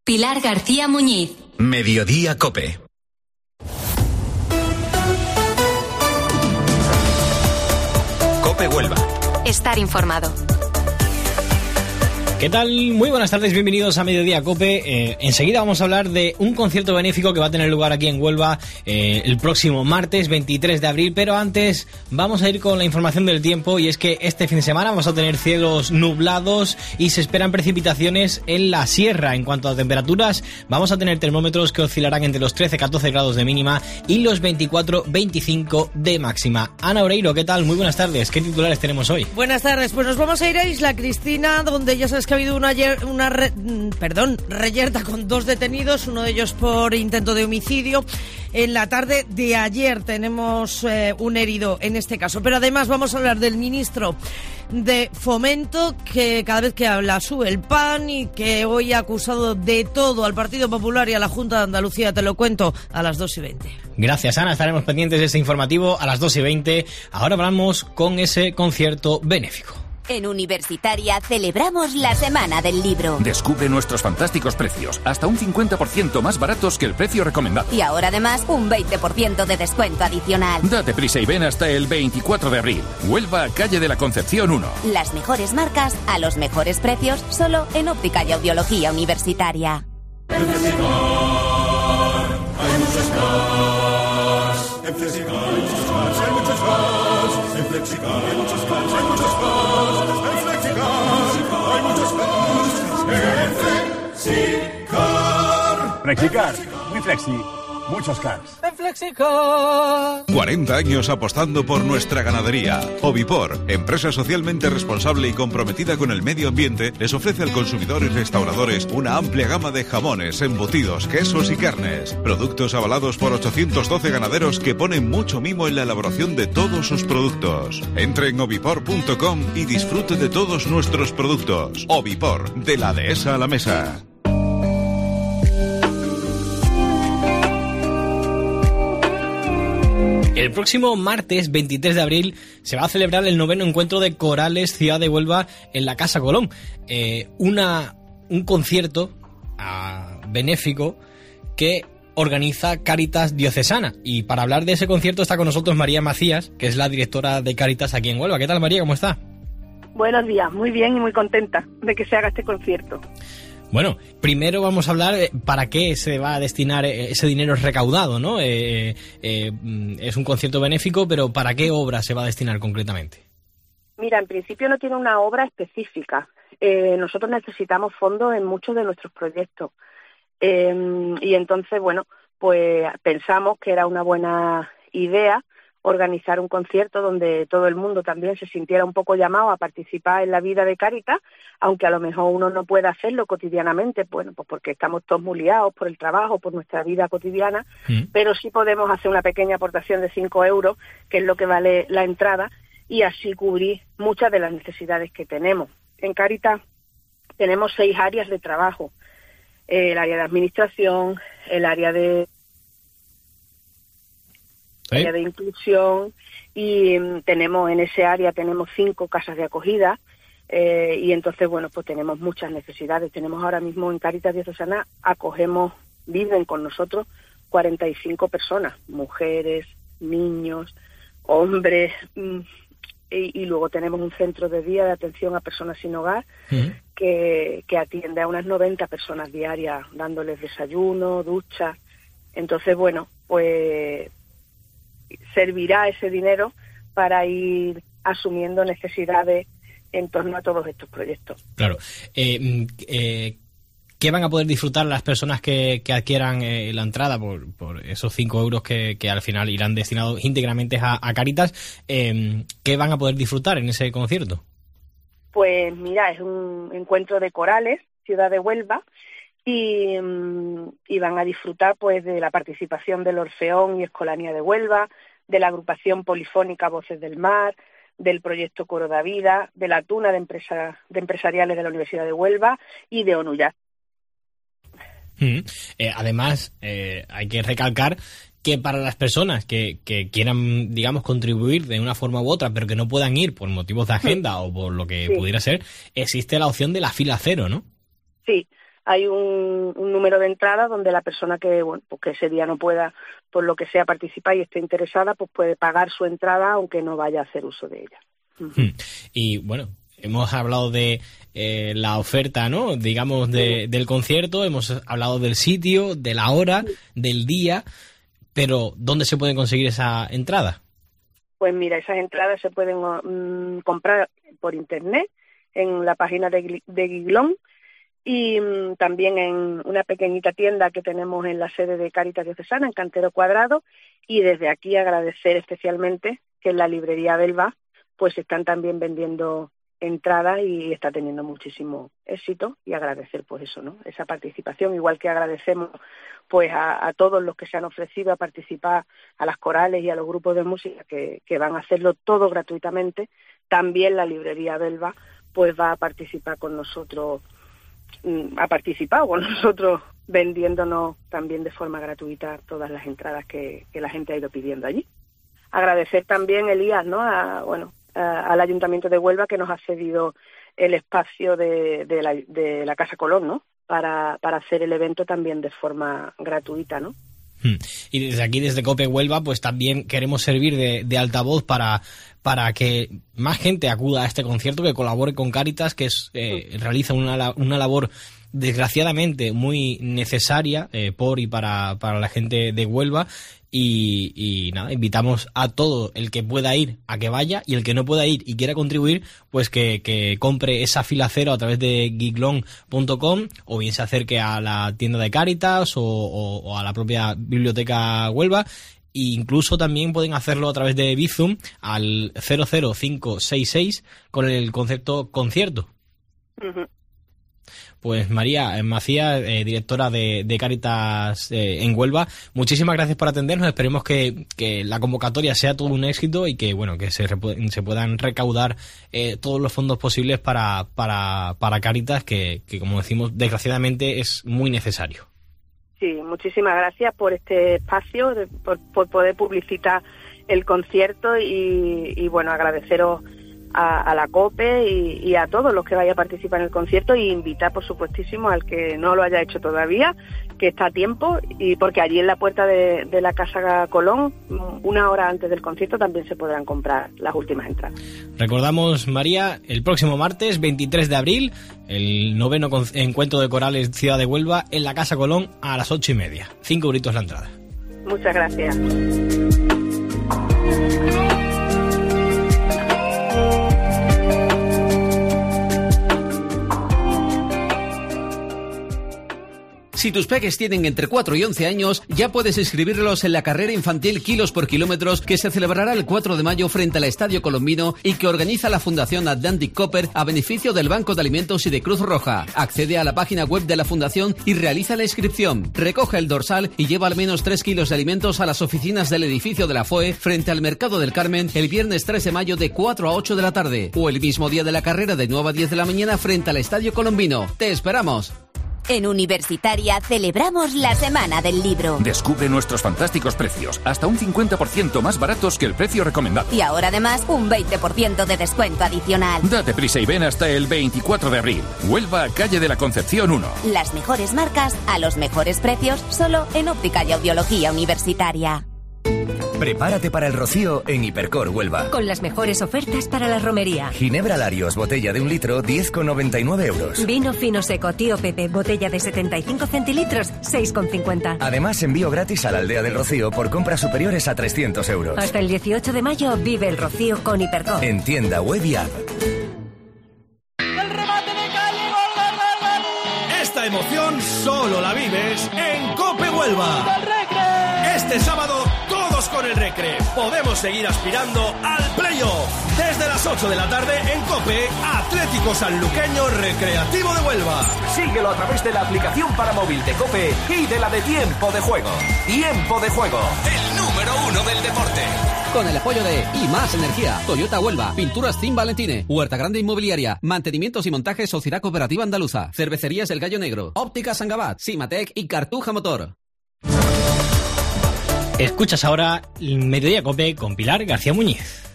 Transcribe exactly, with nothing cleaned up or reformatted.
Pilar García Muñiz. Mediodía COPE. COPE Huelva. Estar informado. ¿Qué tal? Muy buenas tardes, bienvenidos a Mediodía COPE. Eh, enseguida vamos a hablar de un concierto benéfico que va a tener lugar aquí en Huelva eh, el próximo martes veintitrés de abril, pero antes vamos a ir con la información del tiempo, y es que este fin de semana vamos a tener cielos nublados y se esperan precipitaciones en la sierra. En cuanto a temperaturas, vamos a tener termómetros que oscilarán entre los trece a catorce grados de mínima y los veinticuatro a veinticinco de máxima. Ana Oreiro, ¿qué tal? Muy buenas tardes. ¿Qué titulares tenemos hoy? Buenas tardes, pues nos vamos a ir a Isla Cristina, donde ya sabes que ha habido una, una re, perdón, reyerta con dos detenidos, uno de ellos por intento de homicidio. En la tarde de ayer tenemos eh, un herido en este caso, pero además vamos a hablar del ministro de Fomento, que cada vez que habla sube el pan y que hoy ha acusado de todo al Partido Popular y a la Junta de Andalucía. Te lo cuento a las dos y veinte. Gracias, Ana, estaremos pendientes de ese informativo a las dos y veinte. Ahora vamos con ese concierto benéfico. En Universitaria celebramos la Semana del Libro. Descubre nuestros fantásticos precios, hasta un cincuenta por ciento más baratos que el precio recomendado. Y ahora además un veinte por ciento de descuento adicional. Date prisa y ven hasta el veinticuatro de abril. Huelva, calle de la Concepción uno. Las mejores marcas a los mejores precios, solo en Óptica y Audiología Universitaria. En Flexicar hay muchos cars. En Flexicar hay muchos cars, hay muchos cars. En Flexicar hay muchos cars, hay muchos cars. Flexicar, muy flexi, muchos cars. En Flexicar. cuarenta años apostando por nuestra ganadería. Ovipor, empresa socialmente responsable y comprometida con el medio ambiente, les ofrece al consumidor y restauradores una amplia gama de jamones, embutidos, quesos y carnes. Productos avalados por ochocientos doce ganaderos que ponen mucho mimo en la elaboración de todos sus productos. Entre en ovipor punto com y disfrute de todos nuestros productos. Ovipor, de la dehesa a la mesa. El próximo martes veintitrés de abril se va a celebrar el noveno encuentro de corales Ciudad de Huelva en la Casa Colón. Eh, una, un concierto uh, benéfico que organiza Cáritas Diocesana. Y para hablar de ese concierto está con nosotros María Macías, que es la directora de Cáritas aquí en Huelva. ¿Qué tal, María? ¿Cómo está? Buenos días, muy bien y muy contenta de que se haga este concierto. Bueno, primero vamos a hablar para qué se va a destinar ese dinero recaudado, ¿no? Eh, eh, es un concierto benéfico, pero ¿para qué obra se va a destinar concretamente? Mira, en principio no tiene una obra específica. Eh, nosotros necesitamos fondos en muchos de nuestros proyectos. Eh, y entonces, bueno, pues pensamos que era una buena idea organizar un concierto donde todo el mundo también se sintiera un poco llamado a participar en la vida de Cáritas, aunque a lo mejor uno no pueda hacerlo cotidianamente, bueno, pues porque estamos todos muy liados por el trabajo, por nuestra vida cotidiana, mm. pero sí podemos hacer una pequeña aportación de cinco euros, que es lo que vale la entrada, y así cubrir muchas de las necesidades que tenemos. En Cáritas tenemos seis áreas de trabajo, eh, el área de administración, el área de ¿Sí? área de inclusión, y um, tenemos en ese área tenemos cinco casas de acogida, eh, y entonces, bueno, pues tenemos muchas necesidades. Tenemos ahora mismo en Cáritas Diocesana, acogemos, viven con nosotros cuarenta y cinco personas, mujeres, niños, hombres, mm, y, y luego tenemos un centro de día de atención a personas sin hogar, uh-huh. que, que atiende a unas noventa personas diarias, dándoles desayuno, ducha. Entonces, bueno, pues servirá ese dinero para ir asumiendo necesidades en torno a todos estos proyectos. Claro. Eh, eh, ¿Qué van a poder disfrutar las personas que, que adquieran eh, la entrada por, por esos cinco euros que, que al final irán destinados íntegramente a, a Cáritas? Eh, ¿Qué van a poder disfrutar en ese concierto? Pues mira, es un encuentro de corales, Ciudad de Huelva, y, y van a disfrutar pues de la participación del Orfeón y Escolanía de Huelva, de la agrupación polifónica Voces del Mar, del proyecto Coro da Vida, de la Tuna de, empresa, de empresariales de la Universidad de Huelva y de ONUYAT. Mm. Eh, además, eh, hay que recalcar que para las personas que, que quieran, digamos, contribuir de una forma u otra, pero que no puedan ir por motivos de agenda sí. o por lo que sí. pudiera ser, existe la opción de la fila cero, ¿no? Sí. hay un, un número de entrada donde la persona que, bueno, pues que ese día no pueda, por lo que sea, participar y esté interesada, pues puede pagar su entrada aunque no vaya a hacer uso de ella. Uh-huh. Y bueno, hemos hablado de eh, la oferta, ¿no? Digamos, de, sí. del concierto, hemos hablado del sitio, de la hora, sí. del día, pero ¿dónde se puede conseguir esa entrada? Pues mira, esas entradas se pueden um, comprar por internet, en la página de, de Giglón, y um, también en una pequeñita tienda que tenemos en la sede de Cáritas Diocesana, en Cantero Cuadrado, y desde aquí agradecer especialmente que en la librería Belva pues están también vendiendo entradas y está teniendo muchísimo éxito, y agradecer pues eso, ¿no? Esa participación, igual que agradecemos pues a, a todos los que se han ofrecido a participar, a las corales y a los grupos de música que, que van a hacerlo todo gratuitamente. También la librería Belva pues va a participar con nosotros, ha participado con nosotros vendiéndonos también de forma gratuita todas las entradas que, que la gente ha ido pidiendo allí. Agradecer también, Elías, ¿no? A, bueno, a, al Ayuntamiento de Huelva, que nos ha cedido el espacio de, de, la, de la Casa Colón, ¿no? Para, para hacer el evento también de forma gratuita, ¿no? Y desde aquí, desde COPE Huelva, pues también queremos servir de, de altavoz para, para que más gente acuda a este concierto, que colabore con Cáritas, que es, eh, realiza una, una labor desgraciadamente muy necesaria eh, por y para, para la gente de Huelva. Y, y nada, invitamos a todo el que pueda ir a que vaya, y el que no pueda ir y quiera contribuir, pues que, que compre esa fila cero a través de giglón punto com, o bien se acerque a la tienda de Cáritas o, o, o a la propia biblioteca Huelva. E incluso también pueden hacerlo a través de Bizum al cero cero cinco seis seis con el concepto concierto. Uh-huh. Pues María Macías, eh, directora de, de Cáritas eh, en Huelva, muchísimas gracias por atendernos. Esperemos que, que la convocatoria sea todo un éxito y que bueno que se, se puedan recaudar eh, todos los fondos posibles para, para, para Cáritas, que, que como decimos, desgraciadamente es muy necesario. Sí, muchísimas gracias por este espacio, de, por, por poder publicitar el concierto y, y bueno, agradeceros A, a la COPE y, y a todos los que vaya a participar en el concierto, y invitar por supuestísimo al que no lo haya hecho todavía, que está a tiempo, y porque allí en la puerta de, de la Casa Colón, una hora antes del concierto, también se podrán comprar las últimas entradas. Recordamos, María, el próximo martes veintitrés de abril, el noveno encuentro de corales Ciudad de Huelva en la Casa Colón a las ocho y media. Cinco euritos la entrada. Muchas gracias. Si tus peques tienen entre cuatro y once años, ya puedes inscribirlos en la carrera infantil Kilos por Kilómetros, que se celebrará el cuatro de mayo frente al Estadio Colombino y que organiza la Fundación Atlantic Copper a beneficio del Banco de Alimentos y de Cruz Roja. Accede a la página web de la Fundación y realiza la inscripción. Recoge el dorsal y lleva al menos tres kilos de alimentos a las oficinas del edificio de la F O E frente al Mercado del Carmen el viernes tres de mayo de cuatro a ocho de la tarde, o el mismo día de la carrera de nueve a diez de la mañana frente al Estadio Colombino. ¡Te esperamos! En Universitaria celebramos la Semana del Libro. Descubre nuestros fantásticos precios, hasta un cincuenta por ciento más baratos que el precio recomendado. Y ahora además un veinte por ciento de descuento adicional. Date prisa y ven hasta el veinticuatro de abril. Huelva, calle de la Concepción uno. Las mejores marcas a los mejores precios, solo en Óptica y Audiología Universitaria. Prepárate para el rocío en Hipercor Huelva. Con las mejores ofertas para la romería. Ginebra Larios, botella de un litro, diez con noventa y nueve euros. Vino fino seco Tío Pepe, botella de setenta y cinco centilitros, seis con cincuenta. Además, envío gratis a la Aldea del Rocío por compras superiores a trescientos euros. Hasta el dieciocho de mayo vive el rocío con Hipercor. En tienda web y app. Esta emoción solo la vives en COPE Huelva. Este sábado todos con el Recre. Podemos seguir aspirando al playoff. Desde las ocho de la tarde en COPE, Atlético Sanluqueño Recreativo de Huelva. Síguelo a través de la aplicación para móvil de COPE y de la de Tiempo de Juego. Tiempo de Juego, el número uno del deporte. Con el apoyo de Y Más Energía, Toyota Huelva, Pinturas Team Valentine, Huerta Grande Inmobiliaria, Mantenimientos y Montajes Sociedad Cooperativa Andaluza, Cervecerías El Gallo Negro, Óptica Sangabat, Simatec y Cartuja Motor. Escuchas ahora Mediodía COPE con Pilar García Muñiz.